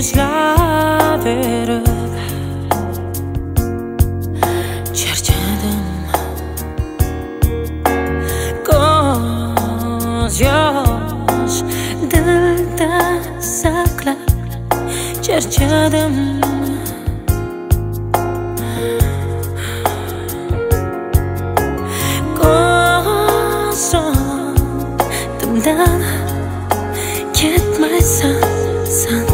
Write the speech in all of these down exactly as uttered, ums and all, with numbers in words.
izlaverib charchadim. Ko'z yosh dilda saqlab charchadim. Ko'zimdan ketmaysan sen.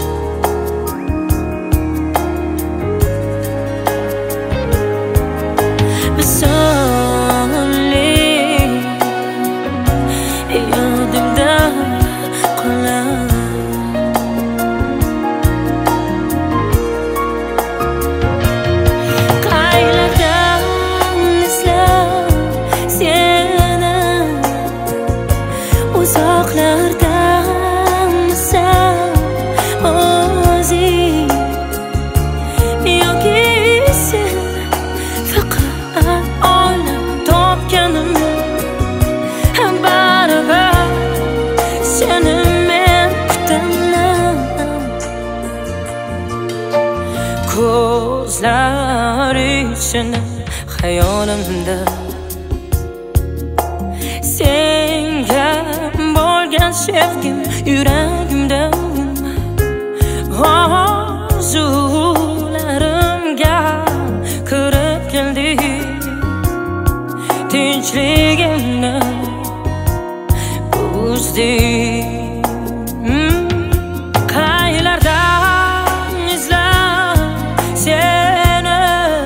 Sonli yodimda qolar. Qaylardan izlab seni, uzoqlardanmisan o'zing, yoki sen faqat oylab topganim. Baribir seni men kutaman. Ko'zlar ichini xayolimda senga bo'lgan sevgim yuragimda. Orzularimga kirib keldi, tinchligimni buzdi. Qaylardan izlab seni,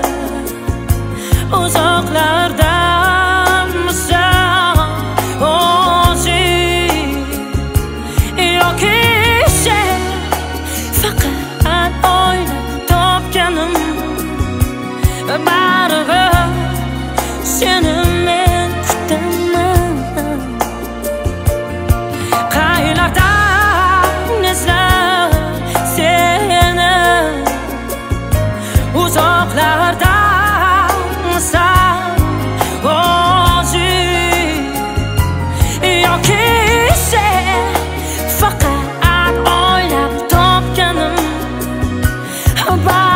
uzoqlardanmisan o'zing, yoki sen faqat oylab topganim. Baribir seni men kutaman. Qaylardan izlab seni, uzoqlardanmisan o'zing, yoki sen faqat oylab topganim.